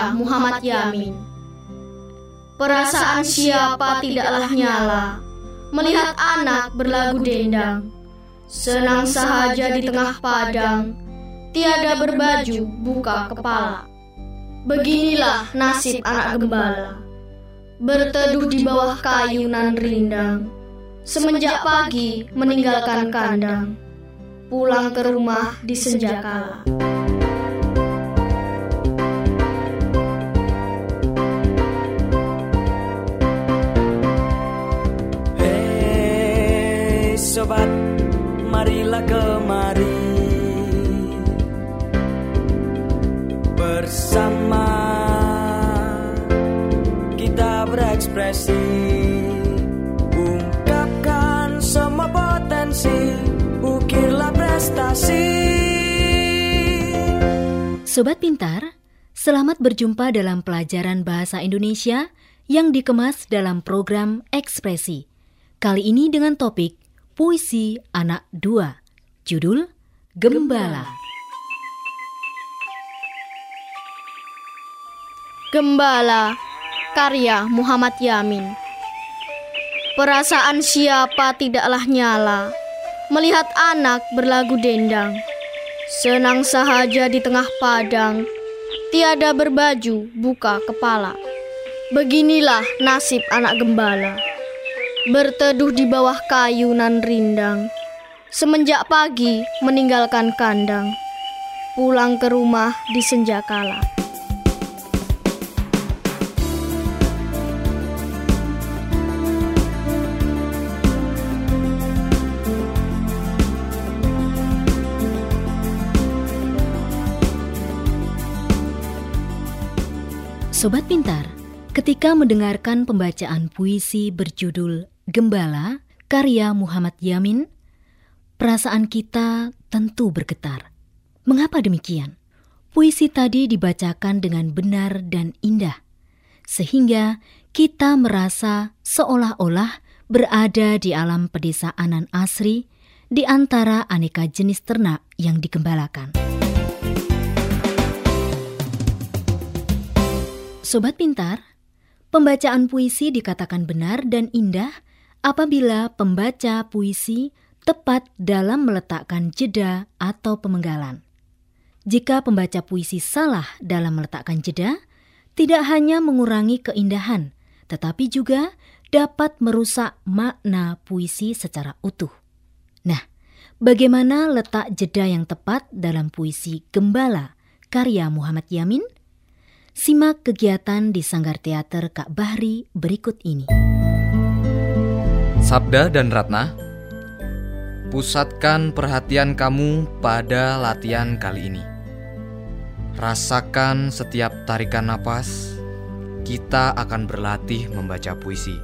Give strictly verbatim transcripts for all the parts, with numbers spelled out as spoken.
karya Muhammad Yamin. Perasaan siapa tidaklah nyala melihat anak berlagu dendang, senang sahaja di tengah padang, tiada berbaju buka kepala. Beginilah nasib anak gembala, berteduh di bawah kayu nan rindang, semenjak pagi meninggalkan kandang, pulang ke rumah di senjakala. Hei sobat, marilah kemari bersama kita berekspresi, ungkapkan semua potensi, ukirlah prestasi. Sobat Pintar, selamat berjumpa dalam pelajaran Bahasa Indonesia yang dikemas dalam program Ekspresi. Kali ini dengan topik Puisi Anak dua, judul Gembala. Gembala, karya Muhammad Yamin. Perasaan siapa tidaklah nyala melihat anak berlagu dendang, senang sahaja di tengah padang, tiada berbaju buka kepala. Beginilah nasib anak gembala, berteduh di bawah kayu nan rindang, semenjak pagi meninggalkan kandang, pulang ke rumah di senjakala. Sobat Pintar, ketika mendengarkan pembacaan puisi berjudul Gembala, karya Muhammad Yamin, perasaan kita tentu bergetar. Mengapa demikian? Puisi tadi dibacakan dengan benar dan indah, sehingga kita merasa seolah-olah berada di alam pedesaanan asri di antara aneka jenis ternak yang digembalakan. Sobat Pintar, pembacaan puisi dikatakan benar dan indah apabila pembaca puisi tepat dalam meletakkan jeda atau pemenggalan. Jika pembaca puisi salah dalam meletakkan jeda, tidak hanya mengurangi keindahan, tetapi juga dapat merusak makna puisi secara utuh. Nah, bagaimana letak jeda yang tepat dalam puisi Gembala, karya Muhammad Yamin? Simak kegiatan di Sanggar Teater Kak Bahri berikut ini. Sabda dan Ratna, pusatkan perhatian kamu pada latihan kali ini. Rasakan setiap tarikan napas, kita akan berlatih membaca puisi.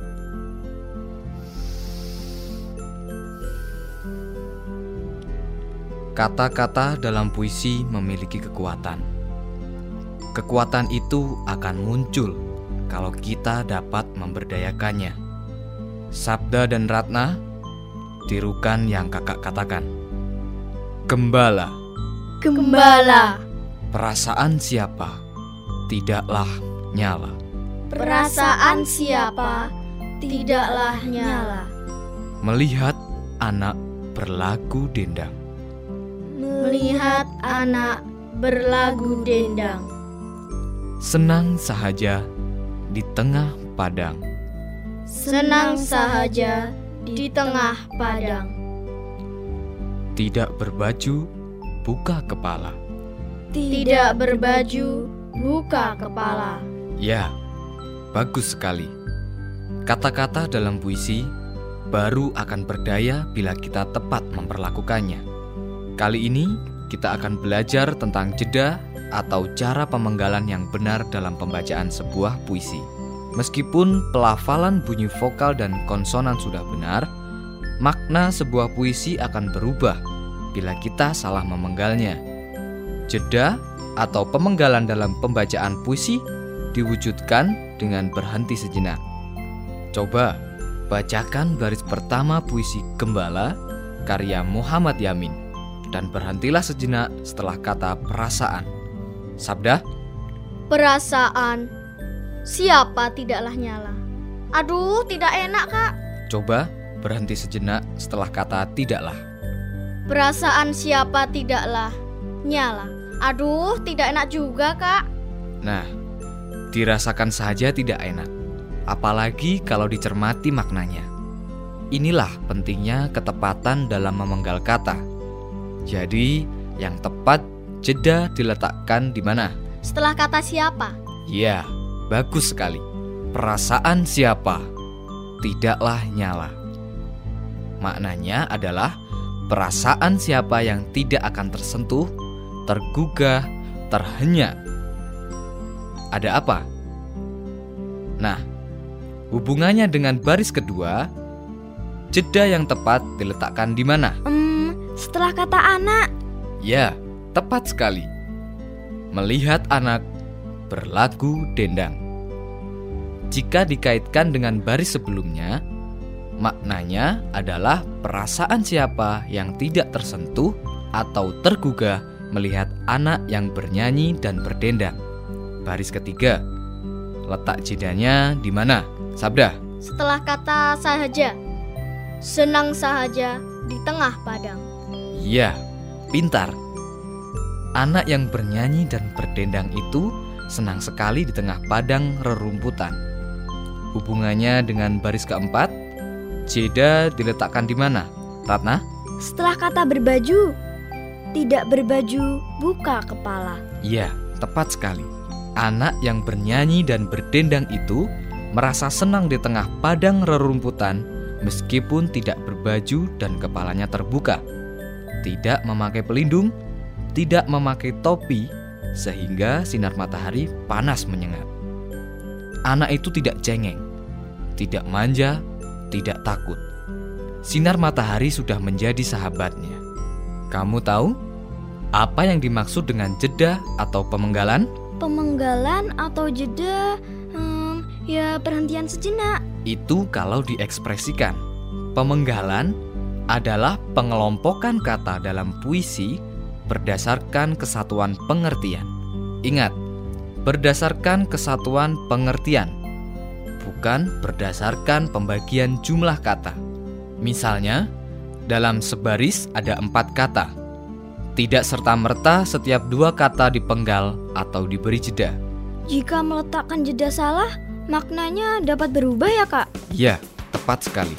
Kata-kata dalam puisi memiliki kekuatan. Kekuatan itu akan muncul kalau kita dapat memberdayakannya. Sabda dan Ratna, tirukan yang kakak katakan. Gembala. Gembala. Perasaan siapa tidaklah nyala. Perasaan siapa tidaklah nyala Melihat anak berlagu dendang. Melihat anak berlagu dendang. Senang sahaja di tengah padang. Senang sahaja di tengah padang. Tidak berbaju, buka kepala. Tidak berbaju, buka kepala. Ya, bagus sekali. Kata-kata dalam puisi baru akan berdaya bila kita tepat memperlakukannya. Kali ini kita akan belajar tentang jeda atau cara pemenggalan yang benar dalam pembacaan sebuah puisi. Meskipun pelafalan bunyi vokal dan konsonan sudah benar, makna sebuah puisi akan berubah bila kita salah memenggalnya. Jeda atau pemenggalan dalam pembacaan puisi diwujudkan dengan berhenti sejenak. Coba bacakan baris pertama puisi Gembala karya Muhammad Yamin dan berhentilah sejenak setelah kata perasaan. Sabda, Perasaan siapa tidaklah nyala. Aduh, tidak enak, Kak. Coba berhenti sejenak setelah kata tidaklah. Perasaan siapa tidaklah nyala. Aduh, tidak enak juga, Kak. Nah, dirasakan saja tidak enak, apalagi kalau dicermati maknanya. Inilah pentingnya ketepatan dalam memenggal kata. Jadi, yang tepat jeda diletakkan di mana? Setelah kata siapa? Ya, bagus sekali. Perasaan siapa tidaklah nyala. Maknanya adalah perasaan siapa yang tidak akan tersentuh, tergugah, terhenyak. Ada apa? Nah, hubungannya dengan baris kedua, jeda yang tepat diletakkan di mana? Hmm, setelah kata anak. Ya, tepat sekali. Melihat anak berlagu dendang. Jika dikaitkan dengan baris sebelumnya, maknanya adalah perasaan siapa yang tidak tersentuh atau tergugah melihat anak yang bernyanyi dan berdendang. Baris ketiga, letak jedanya di mana? Sabda. Setelah kata sahaja. Senang sahaja di tengah padang. Iya, pintar. Anak yang bernyanyi dan berdendang itu senang sekali di tengah padang rerumputan. Hubungannya dengan baris keempat, jeda diletakkan di mana? Ratna? Setelah kata berbaju. Tidak berbaju, buka kepala. Iya, tepat sekali. Anak yang bernyanyi dan berdendang itu merasa senang di tengah padang rerumputan meskipun tidak berbaju dan kepalanya terbuka. Tidak memakai pelindung, tidak memakai topi, sehingga sinar matahari panas menyengat. Anak itu tidak cengeng, tidak manja, tidak takut. Sinar matahari sudah menjadi sahabatnya. Kamu tahu apa yang dimaksud dengan jeda atau pemenggalan? Pemenggalan atau jeda, hmm, ya perhentian sejenak. Itu kalau diekspresikan. Pemenggalan adalah pengelompokan kata dalam puisi berdasarkan kesatuan pengertian. Ingat, berdasarkan kesatuan pengertian, bukan berdasarkan pembagian jumlah kata. Misalnya, dalam sebaris ada empat kata. Tidak serta-merta setiap dua kata dipenggal atau diberi jeda. Jika meletakkan jeda salah, maknanya dapat berubah ya, Kak? Ya, tepat sekali.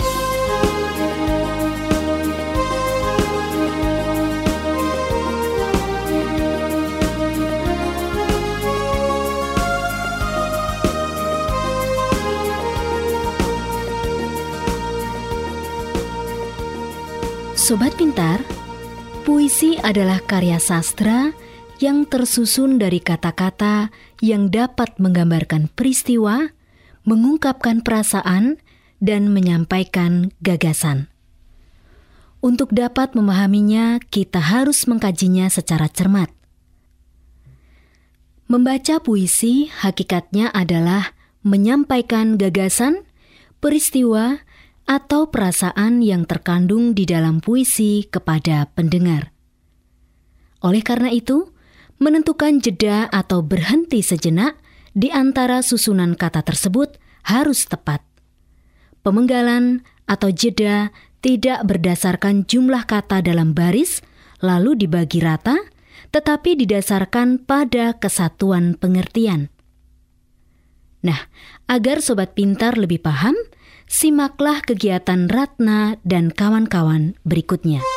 Sobat Pintar, puisi adalah karya sastra yang tersusun dari kata-kata yang dapat menggambarkan peristiwa, mengungkapkan perasaan, dan menyampaikan gagasan. Untuk dapat memahaminya, kita harus mengkajinya secara cermat. Membaca puisi hakikatnya adalah menyampaikan gagasan, peristiwa, atau perasaan yang terkandung di dalam puisi kepada pendengar. Oleh karena itu, menentukan jeda atau berhenti sejenak di antara susunan kata tersebut harus tepat. Pemenggalan atau jeda tidak berdasarkan jumlah kata dalam baris, lalu dibagi rata, tetapi didasarkan pada kesatuan pengertian. Nah, agar Sobat Pintar lebih paham, simaklah kegiatan Ratna dan kawan-kawan berikutnya.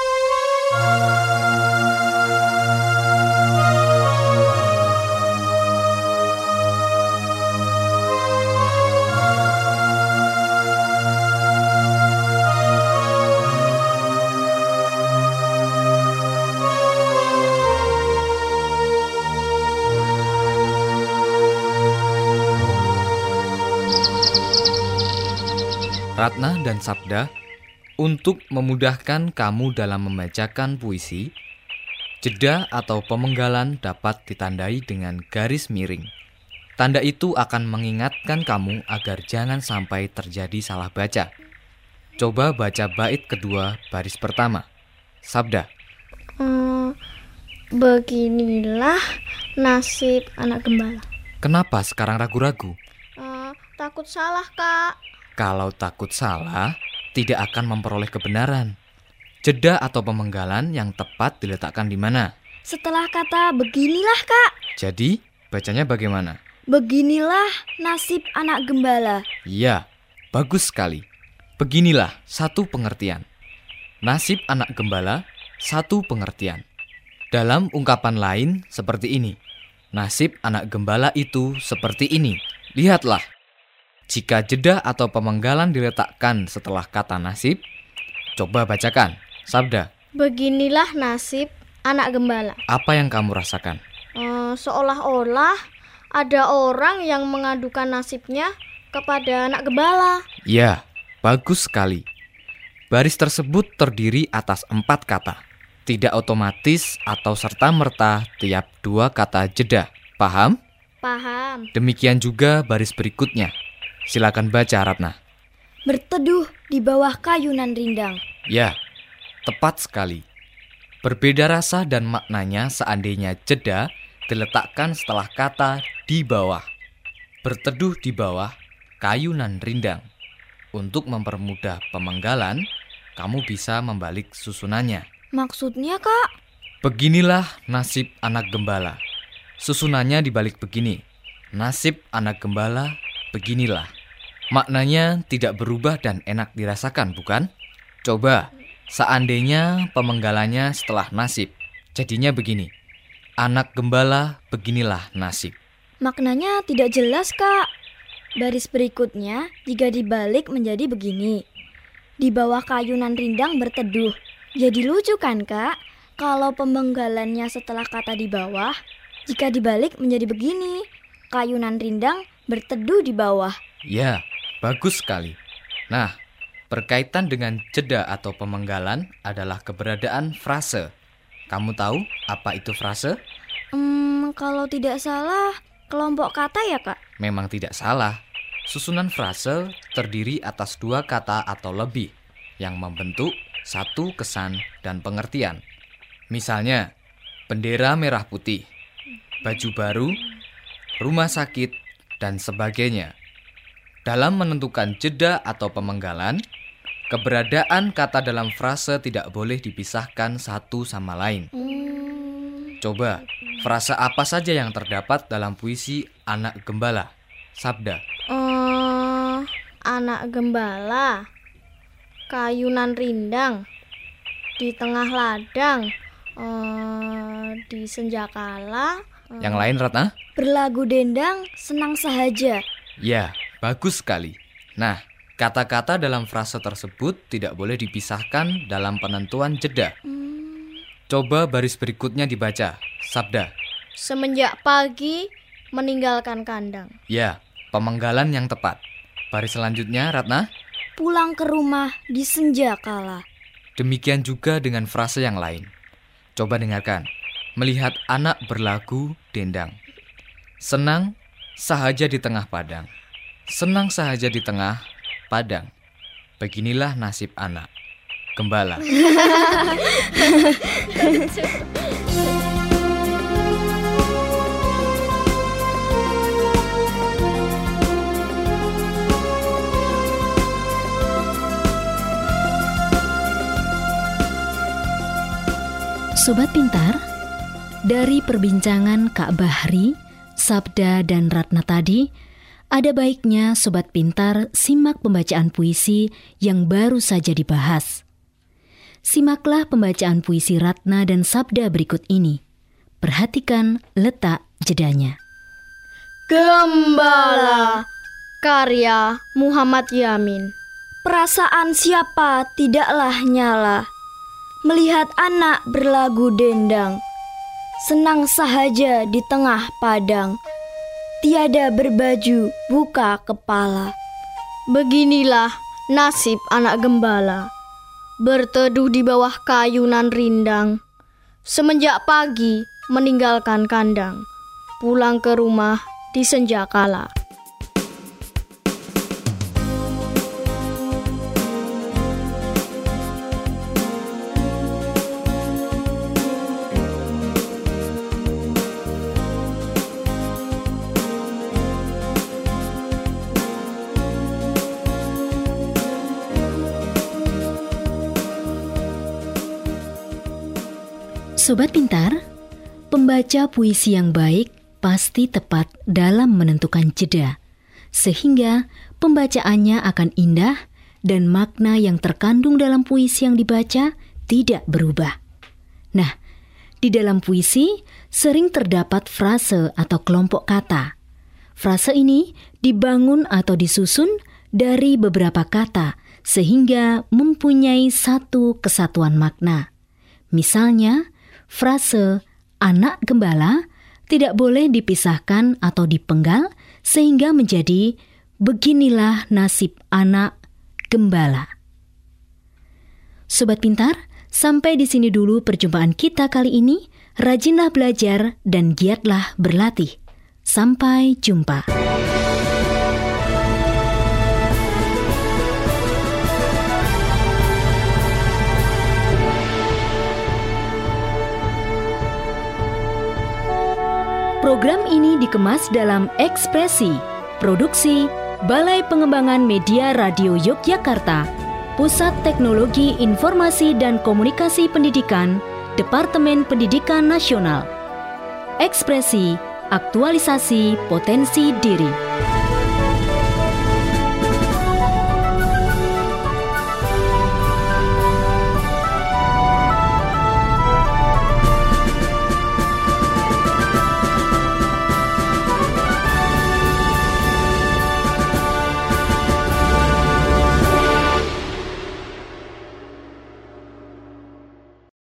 Ratna dan Sabda, untuk memudahkan kamu dalam membacakan puisi, jeda atau pemenggalan dapat ditandai dengan garis miring. Tanda itu akan mengingatkan kamu agar jangan sampai terjadi salah baca. Coba baca bait kedua baris pertama. Sabda. Hmm, beginilah nasib anak gembala. Kenapa sekarang ragu-ragu? Uh, takut salah, Kak. Kalau takut salah, tidak akan memperoleh kebenaran. Jeda atau pemenggalan yang tepat diletakkan di mana? Setelah kata beginilah, Kak. Jadi, bacanya bagaimana? Beginilah nasib anak gembala. Iya, bagus sekali. Beginilah satu pengertian. Nasib anak gembala, satu pengertian. Dalam ungkapan lain seperti ini. Nasib anak gembala itu seperti ini. Lihatlah. Jika jeda atau pemenggalan diletakkan setelah kata nasib, coba bacakan. Sabda. Beginilah nasib anak gembala. Apa yang kamu rasakan? Uh, seolah-olah ada orang yang mengadukan nasibnya kepada anak gembala. Ya, bagus sekali. Baris tersebut terdiri atas empat kata. Tidak otomatis atau serta-merta tiap dua kata jeda. Paham? Paham. Demikian juga baris berikutnya. Silakan baca, Ratna. Berteduh di bawah kayunan rindang. Ya, tepat sekali. Berbeda rasa dan maknanya seandainya jeda diletakkan setelah kata di bawah. Berteduh di bawah kayunan rindang. Untuk mempermudah pemenggalan, kamu bisa membalik susunannya. Maksudnya, Kak? Beginilah nasib anak gembala. Susunannya dibalik begini. Nasib anak gembala beginilah. Maknanya tidak berubah dan enak dirasakan, bukan? Coba, seandainya pemenggalannya setelah nasib. Jadinya begini. Anak gembala beginilah nasib. Maknanya tidak jelas, Kak. Baris berikutnya jika dibalik menjadi begini. Di bawah kayunan rindang berteduh. Jadi lucu kan, Kak? Kalau pemenggalannya setelah kata di bawah, jika dibalik menjadi begini. Kayunan rindang berteduh di bawah. Ya, bagus sekali. Nah, berkaitan dengan jeda atau pemenggalan adalah keberadaan frase. Kamu tahu apa itu frase? Hmm, kalau tidak salah, kelompok kata ya, Kak? Memang tidak salah. Susunan frase terdiri atas dua kata atau lebih yang membentuk satu kesan dan pengertian. Misalnya, bendera merah putih, baju baru, rumah sakit, dan sebagainya. Dalam menentukan jeda atau pemenggalan, keberadaan kata dalam frase tidak boleh dipisahkan satu sama lain. Coba, frase apa saja yang terdapat dalam puisi Anak Gembala? Sabda. Uh, anak gembala, kayunan rindang, di tengah ladang, uh, di senjakala. Uh, Yang lain, Ratna? Berlagu dendang, senang sahaja. Ya, bagus sekali. Nah, kata-kata dalam frase tersebut tidak boleh dipisahkan dalam penentuan jeda. Hmm. Coba baris berikutnya dibaca. Sabda. Semenjak pagi meninggalkan kandang. Ya, pemenggalan yang tepat. Baris selanjutnya, Ratna. Pulang ke rumah di senja kala. Demikian juga dengan frase yang lain. Coba dengarkan. Melihat anak berlagu dendang. Senang sahaja di tengah padang. Senang sahaja di tengah padang. Beginilah nasib anak gembala. Sobat Pintar, dari perbincangan Kak Bahri, Sabda, dan Ratna tadi, ada baiknya Sobat Pintar simak pembacaan puisi yang baru saja dibahas. Simaklah pembacaan puisi Ratna dan Sabda berikut ini. Perhatikan letak jedanya. Gembala, karya Muhammad Yamin. Perasaan siapa tidaklah nyala, melihat anak berlagu dendang. Senang sahaja di tengah padang, tiada berbaju buka kepala. Beginilah nasib anak gembala, berteduh di bawah kayunan rindang. Semenjak pagi meninggalkan kandang, pulang ke rumah di senja kala. Sobat Pintar, pembaca puisi yang baik pasti tepat dalam menentukan jeda, sehingga pembacaannya akan indah dan makna yang terkandung dalam puisi yang dibaca tidak berubah. Nah, di dalam puisi sering terdapat frase atau kelompok kata. Frase ini dibangun atau disusun dari beberapa kata sehingga mempunyai satu kesatuan makna. Misalnya, frase anak gembala tidak boleh dipisahkan atau dipenggal sehingga menjadi beginilah nasib anak gembala. Sobat Pintar, sampai di sini dulu perjumpaan kita kali ini. Rajinlah belajar dan giatlah berlatih. Sampai jumpa. Program ini dikemas dalam Ekspresi, produksi Balai Pengembangan Media Radio Yogyakarta, Pusat Teknologi Informasi dan Komunikasi Pendidikan, Departemen Pendidikan Nasional. Ekspresi, aktualisasi potensi diri.